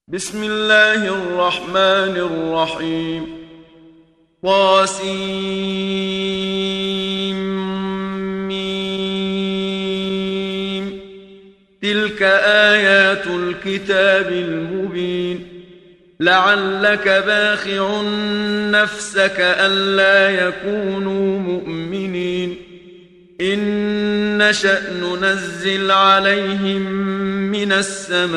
بسم الله الرحمن الرحيم طاسيم تلك آيات الكتاب المبين لعلك باخع نفسك ألا يكونوا مؤمنين إن نشأ ننزل عليهم من السماء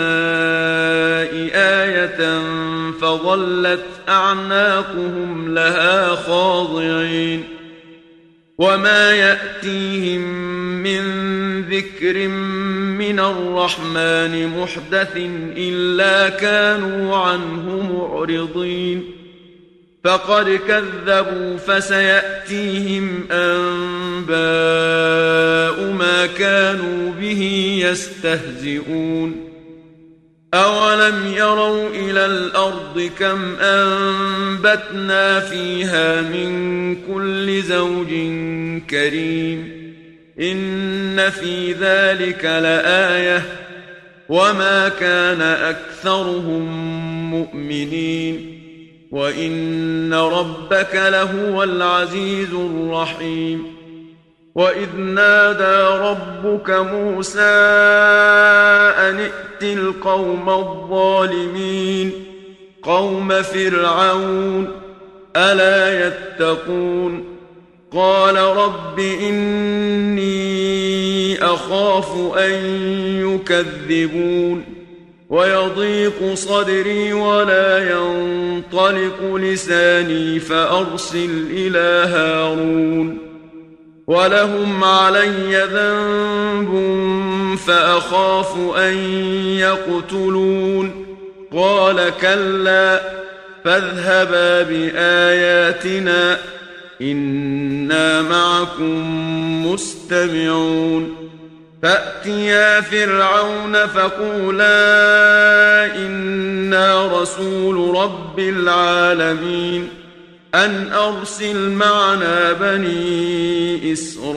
آية فظلت أعناقهم لها خاضعين وما يأتيهم من ذكر من الرحمن محدث إلا كانوا عنه معرضين فقد كذبوا فسيأتيهم أنباء ما كانوا به يستهزئون أولم يروا إلى الأرض كم أنبتنا فيها من كل زوج كريم إن في ذلك لآية وما كان أكثرهم مؤمنين وإن ربك لهو العزيز الرحيم وإذ نادى ربك موسى أن ائت القوم الظالمين قوم فرعون ألا يتقون قال رب إني أخاف أن يكذبون ويضيق صدري ولا ينطلق لساني فأرسل إلى هارون ولهم علي ذنب فأخاف أن يقتلون قال كلا فاذهبا بآياتنا إنا معكم مستمعون فأتيا فرعون فقولا إنا رسول رب العالمين أن أرسل معنا بني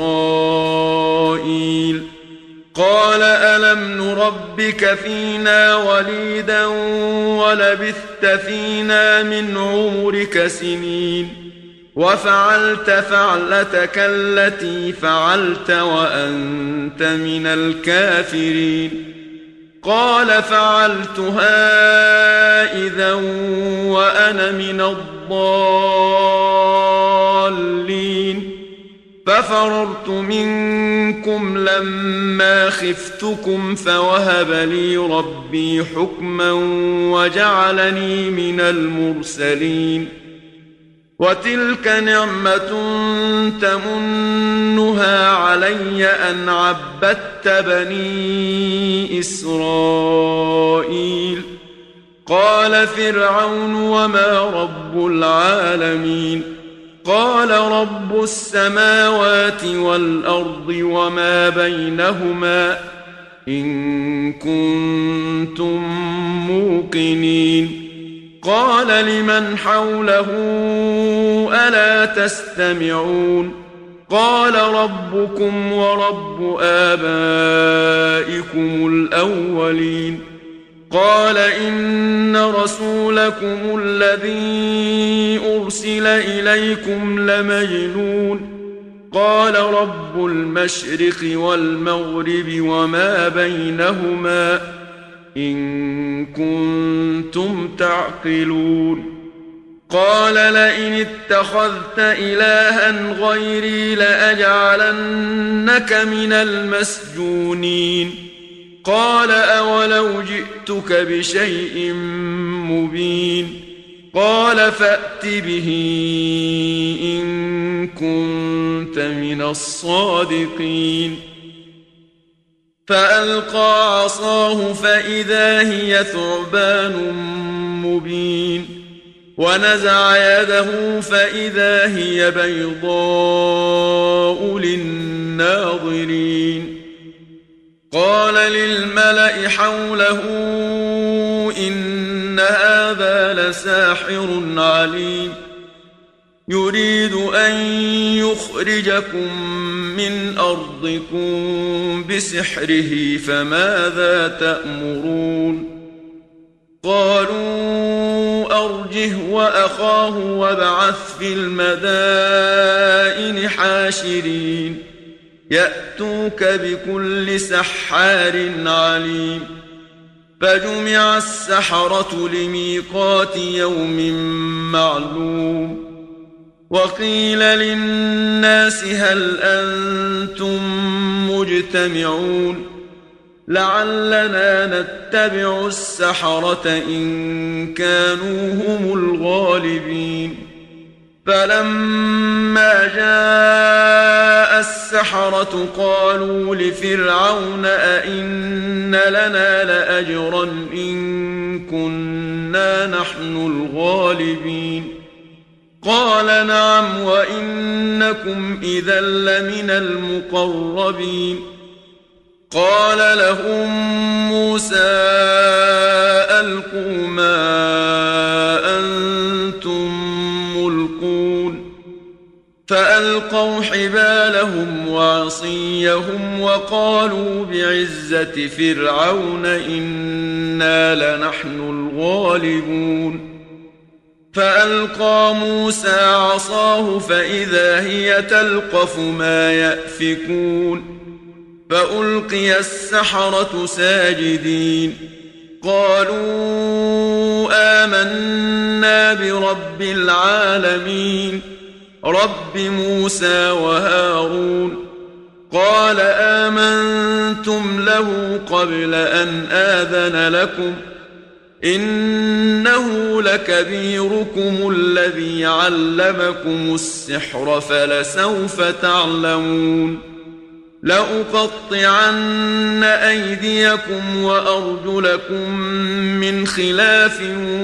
إسرائيل قال ألم نربك فينا وليدا ولبثت فينا من عمرك سنين وفعلت فعلتك التي فعلت وأنت من الكافرين قال فعلتها إذا وأنا من الضالين ففررت منكم لما خفتكم فوهب لي ربي حكما وجعلني من المرسلين وتلك نعمة تمنها علي أن عبدت بني إسرائيل قال فرعون وما رب العالمين قال رب السماوات والأرض وما بينهما إن كنتم موقنين قال لمن حوله ألا تستمعون قال ربكم ورب آبائكم الأولين قال إن رسولكم الذي أرسل إليكم لمجنون قال رب المشرق والمغرب وما بينهما إن كنتم تعقلون قال لئن اتخذت إلها غيري لأجعلنك من المسجونين قال أولو جئتك بشيء مبين قال فأت به إن كنت من الصادقين فألقى عصاه فإذا هي ثعبان مبين ونزع يده فإذا هي بيضاء للناظرين قال للملأ حوله إن هذا لساحر عليم يريد أن يخرجكم من أرضكم بسحره فماذا تأمرون قالوا أرجه وأخاه وابعث في المدائن حاشرين يأتوك بكل سحار عليم فجمع السحرة لميقات يوم معلوم وقيل للناس هل أنتم مجتمعون لعلنا نتبع السحرة إن كانوا هم الغالبين فلما جاء السحرة قالوا لفرعون أئن لنا لأجرا إن كنا نحن الغالبين قال نعم وإنكم إذا لمن المقربين قال لهم موسى ألقوا ما أنتم ملقون فألقوا حبالهم وعصيهم وقالوا بعزة فرعون إنا لنحن الغالبون فألقى موسى عصاه فإذا هي تلقف ما يأفكون فألقي السحرة ساجدين قالوا آمنا برب العالمين رب موسى وهارون قال آمنتم له قبل أن آذن لكم إنه لكبيركم الذي علمكم السحر فلسوف تعلمون لأقطعن أيديكم وأرجلكم من خلاف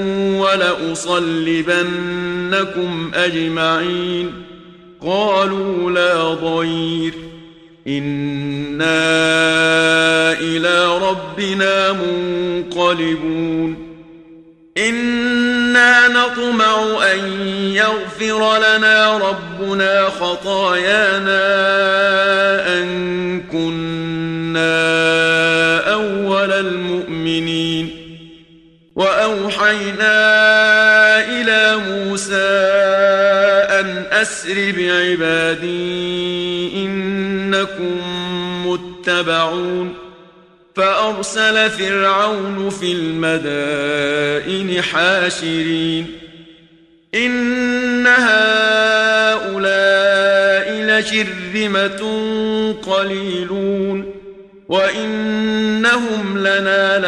ولأصلبنكم أجمعين قالوا لا ضير إنا إلى ربنا منقلبون إنا نطمع أن يغفر لنا ربنا خطايانا أن كنا أول المؤمنين وأوحينا إلى موسى أن أسر بعبادي إنكم متبعون فأرسل فرعون في المدائن حاشرين إن هؤلاء لشرذمة قليلون وإنهم لنا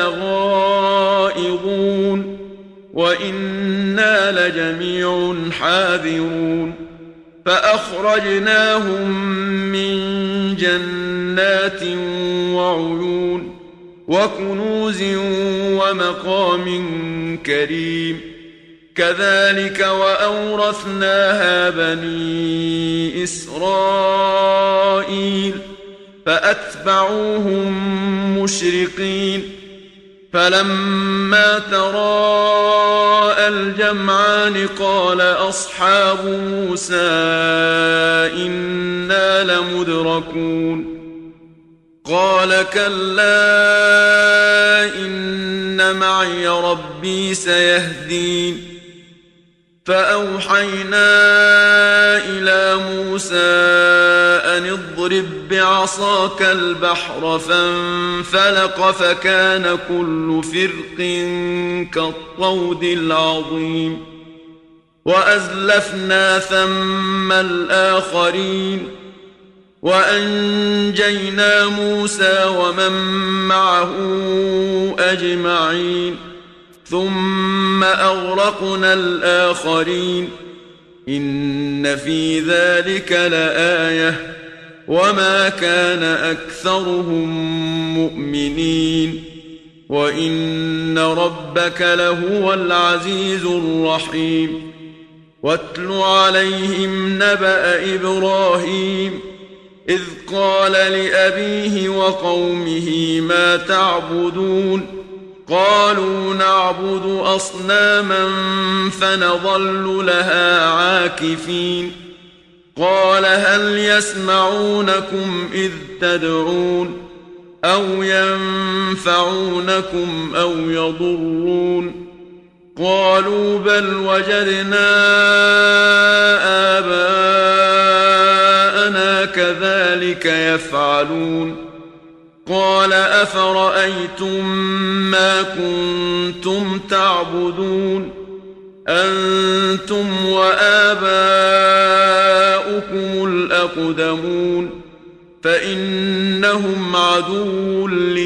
لغائظون وإنا لجميع حاذرون فأخرجناهم من جنات وعيون وكنوز ومقام كريم كذلك وأورثناها بني إسرائيل فأتبعوهم مشرقين فلما تراءى الجمعان قال أصحاب موسى إنا لمدركون قال كلا إن معي ربي سيهدين فأوحينا إلى موسى أن اضرب بعصاك البحر فانفلق فكان كل فرق كالطود العظيم وأزلفنا ثم الآخرين وأنجينا موسى ومن معه أجمعين ثم أغرقنا الآخرين إن في ذلك لآية وما كان أكثرهم مؤمنين وإن ربك لهو العزيز الرحيم واتل عليهم نبأ إبراهيم إذ قال لأبيه وقومه ما تعبدون قالوا نعبد أصناما فنظل لها عاكفين قال هل يسمعونكم إذ تدعون أو ينفعونكم أو يضرون قالوا بل وجدنا آباءنا كذلك يفعلون قال أفرأيتم ما كنتم تعبدون أنتم وآباؤكم الأقدمون فإنهم عدو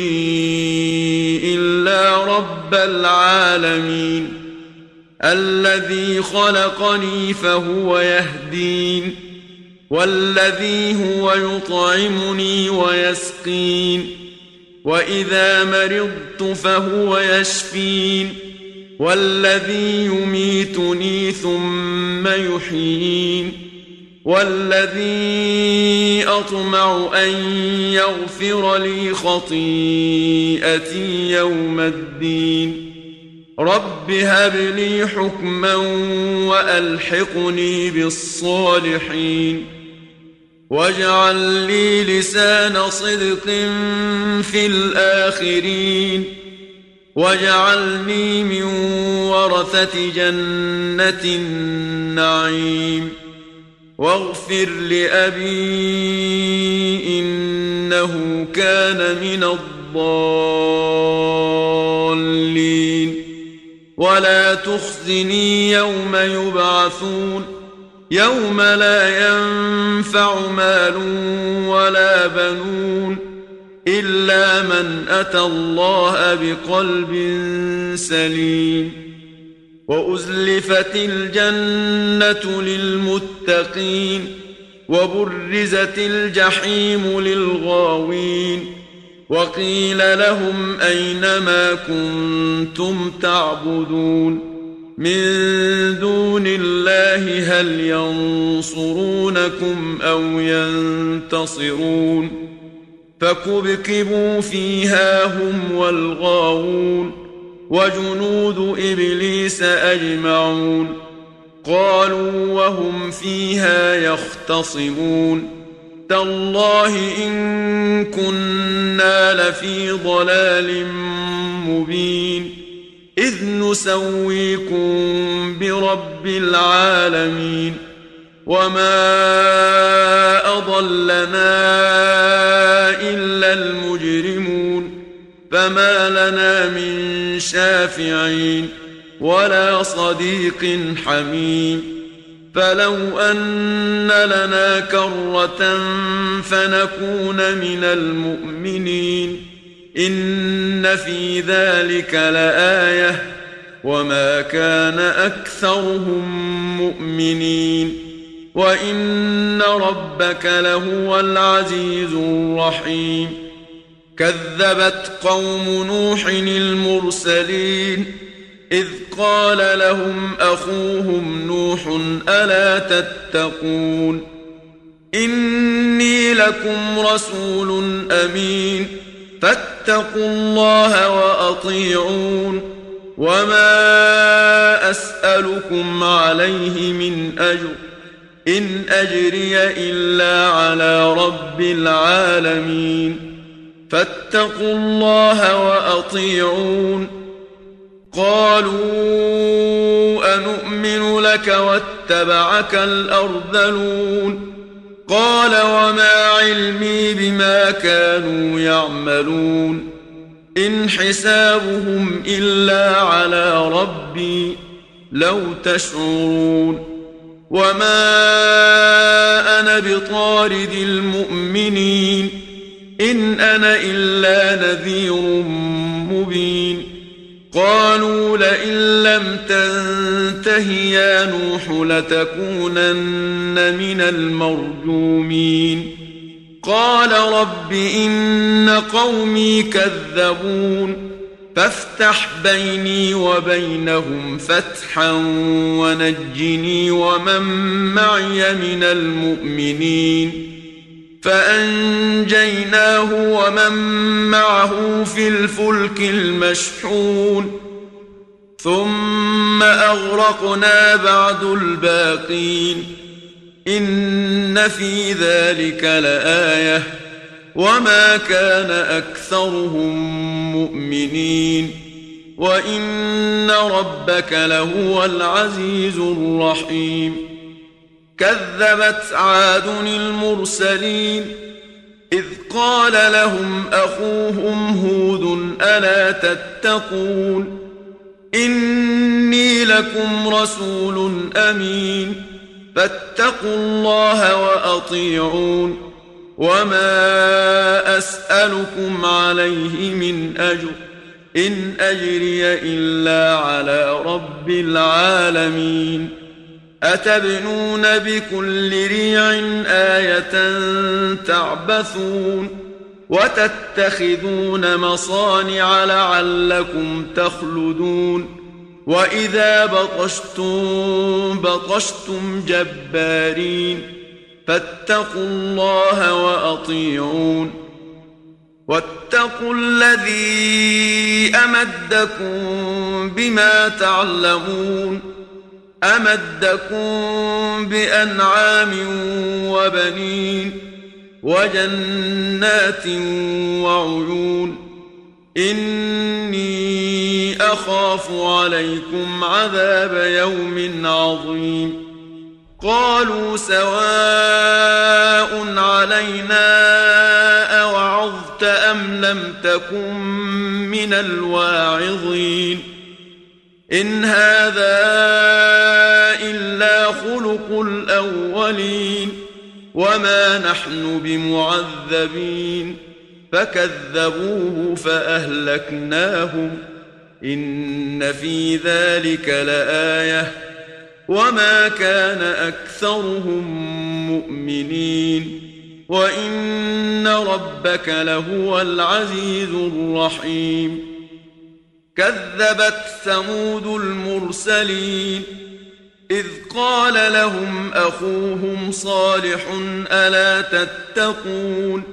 لي إلا رب العالمين الذي خلقني فهو يهدين والذي هو يطعمني ويسقين وإذا مرضت فهو يشفين والذي يميتني ثم يحيين والذي أطمع أن يغفر لي خطيئتي يوم الدين رب هب لي حكما وألحقني بالصالحين واجعل لي لسان صدق في الآخرين واجعلني من ورثة جنة النعيم واغفر لأبي إنه كان من الضالين ولا تخزني يوم يبعثون يوم لا ينفع مال ولا بنون إلا من أتى الله بقلب سليم وأزلفت الجنة للمتقين وبرزت الجحيم للغاوين وقيل لهم أين ما كنتم تعبدون من دون الله هل ينصرونكم أو ينتصرون فكبكبوا فيها هم والغاوون وجنود إبليس أجمعون قالوا وهم فيها يختصمون تالله إن كنا لفي ضلال مبين إذ نسويكم برب العالمين وما أضلنا إلا المجرمون فما لنا من شافعين ولا صديق حميم فلو أن لنا كرة فنكون من المؤمنين إن في ذلك لآية وما كان أكثرهم مؤمنين وإن ربك لهو العزيز الرحيم كذبت قوم نوح المرسلين إذ قال لهم أخوهم نوح ألا تتقون إني لكم رسول أمين فاتقوا الله وأطيعون وما أسألكم عليه من أجر إن أجري إلا على رب العالمين فاتقوا الله وأطيعون قالوا أنؤمن لك واتبعك الأرذلون قال وما علمي بما كانوا يعملون إن حسابهم إلا على ربي لو تشعرون وما أنا بطارد المؤمنين إن أنا إلا نذير مبين قالوا لئن لم تنته يا نوح لتكونن من المرجومين قال رب إن قومي كذبون فافتح بيني وبينهم فتحا ونجني ومن معي من المؤمنين فأنجيناه ومن معه في الفلك المشحون ثم أغرقنا بعد الباقين إن في ذلك لآية وما كان أكثرهم مؤمنين وإن ربك لهو العزيز الرحيم كذبت عاد المرسلين إذ قال لهم أخوهم هود ألا تتقون إني لكم رسول أمين فاتقوا الله وأطيعون وما أسألكم عليه من أجر إن أجري إلا على رب العالمين أتبنون بكل ريع آية تعبثون وتتخذون مصانع لعلكم تخلدون وإذا بطشتم جبارين فاتقوا الله وأطيعون واتقوا الذي أمدكم بما تعلمون أمدكم بأنعام وبنين وجنات وعيون إني أخاف عليكم عذاب يوم عظيم قالوا سواء علينا أوعظت أم لم تكن من الواعظين إن هذا إلا خلق الأولين وما نحن بمعذبين فكذبوه فأهلكناهم إن في ذلك لآية وما كان أكثرهم مؤمنين وإن ربك لهو العزيز الرحيم كذبت ثمود المرسلين إذ قال لهم أخوهم صالح ألا تتقون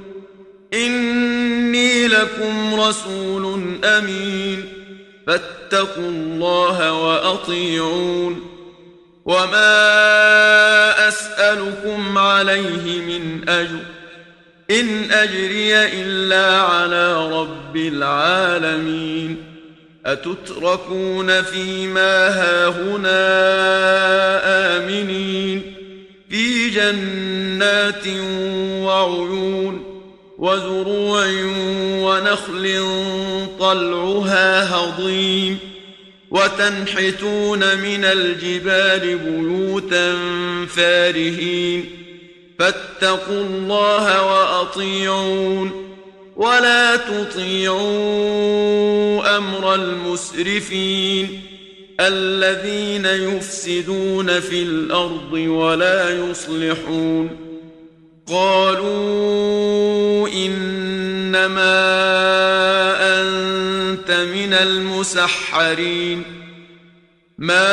إني لكم رسول أمين فاتقوا الله وأطيعون وما أسألكم عليه من أجر إن أجري إلا على رب العالمين أتتركون فيما هاهنا آمنين في جنات وعيون وزروع ونخل طلعها هضيم وتنحتون من الجبال بيوتا فارهين فاتقوا الله وأطيعون ولا تطيعوا أمر المسرفين الذين يفسدون في الأرض ولا يصلحون قالوا إنما أنت من المسحرين ما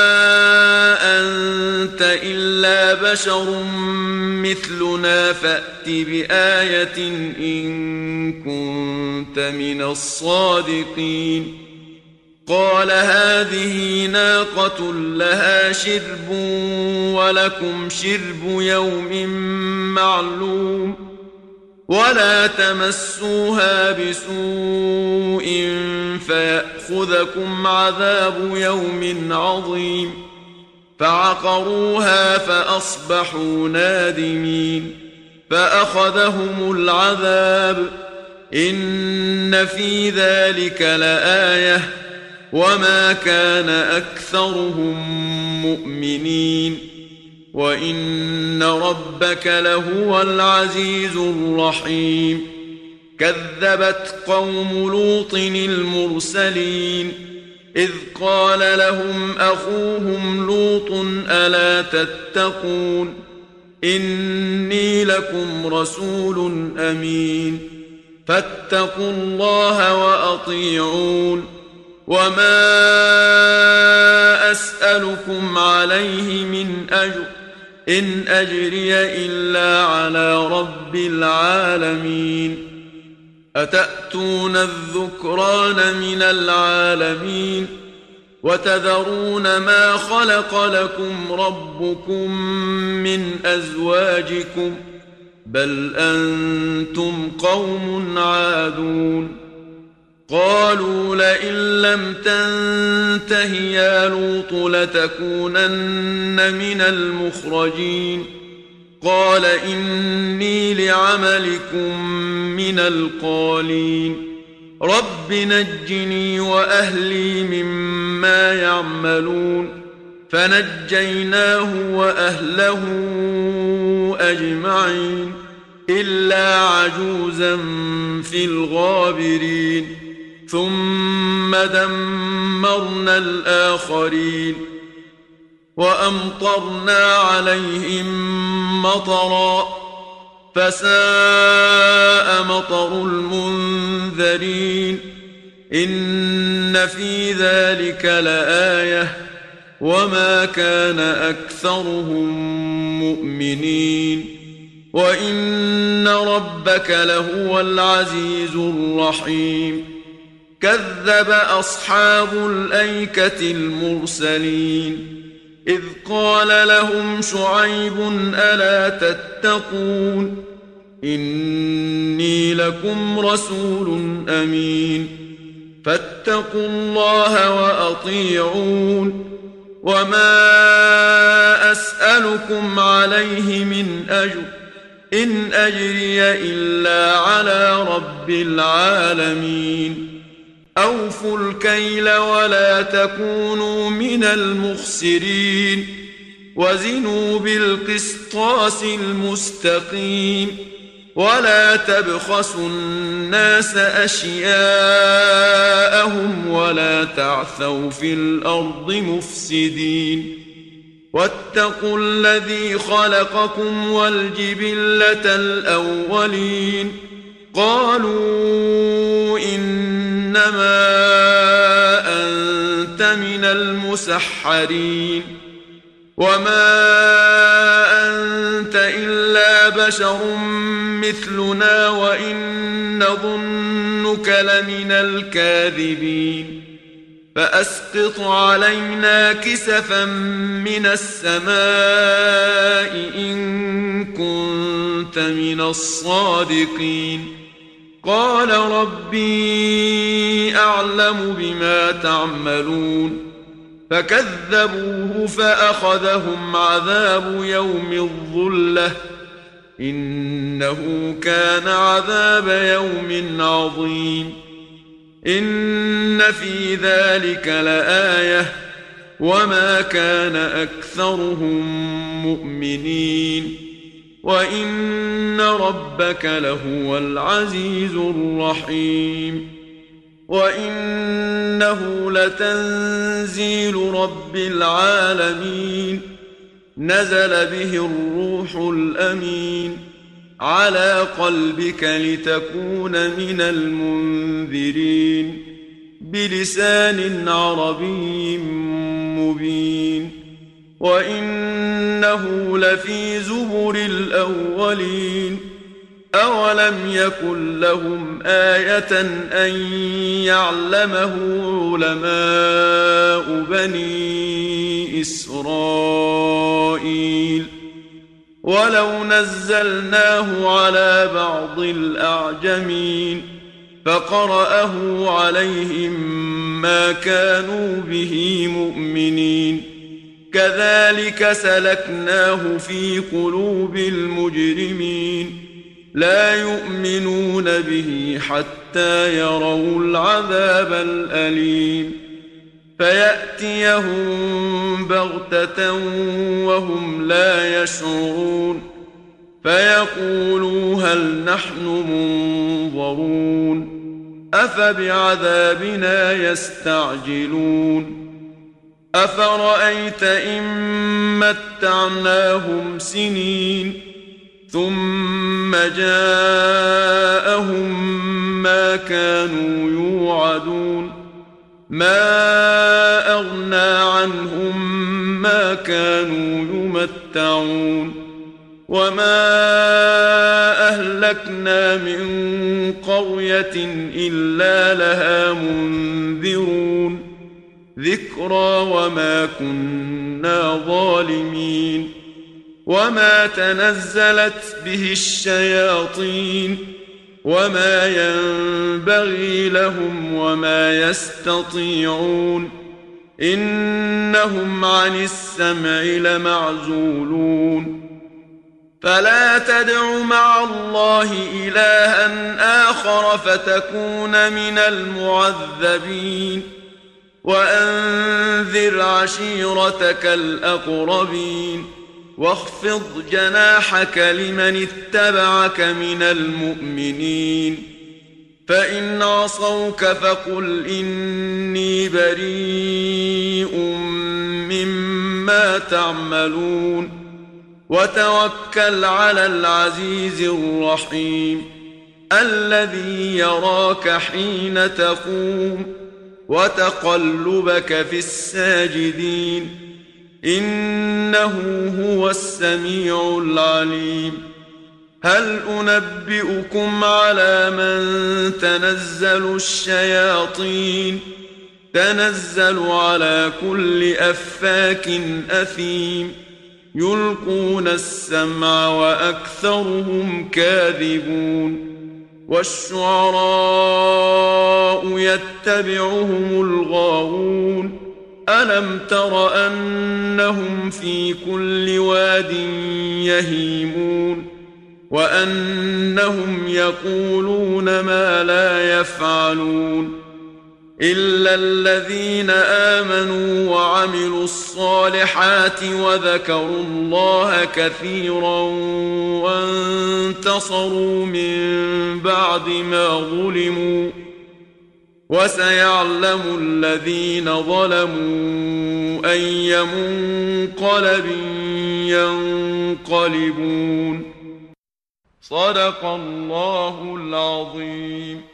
أنت إلا بشر مثلنا فأت بآية إن كنت من الصادقين قال هذه ناقة لها شرب ولكم شرب يوم معلوم ولا تمسوها بسوء فيأخذكم عذاب يوم عظيم فعقروها فأصبحوا نادمين فأخذهم العذاب إن في ذلك لآية وما كان أكثرهم مؤمنين وإن ربك لهو العزيز الرحيم كذبت قوم لوط المرسلين إذ قال لهم أخوهم لوط ألا تتقون إني لكم رسول أمين فاتقوا الله وأطيعون وما أسألكم عليه من أجر إن أجري إلا على رب العالمين أتأتون الذكران من العالمين وتذرون ما خلق لكم ربكم من أزواجكم بل أنتم قوم عادون قالوا لئن لم تنته يا لوط لتكونن من المخرجين قال إني لعملكم من القالين رب نجني وأهلي مما يعملون فنجيناه وأهله أجمعين إلا عجوزا في الغابرين ثم دمرنا الآخرين وأمطرنا عليهم مطرا فساء مطر المنذرين إن في ذلك لآية وما كان أكثرهم مؤمنين وإن ربك لهو العزيز الرحيم كذب أصحاب الأيكة المرسلين إذ قال لهم شعيب ألا تتقون إني لكم رسول أمين فاتقوا الله وأطيعون وما أسألكم عليه من أجر إن أجري إلا على رب العالمين أوفوا الكيل ولا تكونوا من المخسرين وزنوا بالقسطاس المستقيم ولا تبخسوا الناس أشياءهم ولا تعثوا في الأرض مفسدين واتقوا الذي خلقكم والجبلة الأولين قالوا إنما أنت من المسحرين وما أنت إلا بشر مثلنا وإن نظنك لمن الكاذبين فأسقط علينا كسفا من السماء إن كنت من الصادقين قال ربي أعلم بما تعملون فكذبوه فأخذهم عذاب يوم الظلة إنه كان عذاب يوم عظيم إن في ذلك لآية وما كان أكثرهم مؤمنين وإن ربك لهو العزيز الرحيم وإنه لتنزيل رب العالمين نزل به الروح الأمين على قلبك لتكون من المنذرين بلسان عربي مبين وإنه لفي زبر الأولين أولم يكن لهم آية أن يعلمه علماء بني إسرائيل ولو نزلناه على بعض الأعجمين فقرأه عليهم ما كانوا به مؤمنين كذلك سلكناه في قلوب المجرمين لا يؤمنون به حتى يروا العذاب الأليم فيأتيهم بغتة وهم لا يشعرون فيقولوا هل نحن منظرون أفبعذابنا يستعجلون أفرأيت إن متعناهم سنين ثم جاءهم ما كانوا يوعدون ما أغنى عنهم ما كانوا يمتعون وما أهلكنا من قرية إلا لها منذرون ذكرى وما كنا ظالمين وما تنزلت به الشياطين وما ينبغي لهم وما يستطيعون إنهم عن السمع لمعزولون فلا تدع مع الله إلها آخر فتكون من المعذبين وأنذر عشيرتك الأقربين واخفض جناحك لمن اتبعك من المؤمنين فإن عصوك فقل إني بريء مما تعملون وتوكل على العزيز الرحيم الذي يراك حين تقوم وتقلبك في الساجدين إنه هو السميع العليم هل أنبئكم على من تنزل الشياطين تنزل على كل أفاك أثيم يلقون السمع وأكثرهم كاذبون والشعراء يتبعهم الغاوون ألم تر أنهم في كل واد يهيمون وأنهم يقولون ما لا يفعلون إلا الذين آمنوا وعملوا الصالحات وذكروا الله كثيرا وانتصروا من بعد ما ظلموا وسيعلم الذين ظلموا أي منقلب ينقلبون صدق الله العظيم.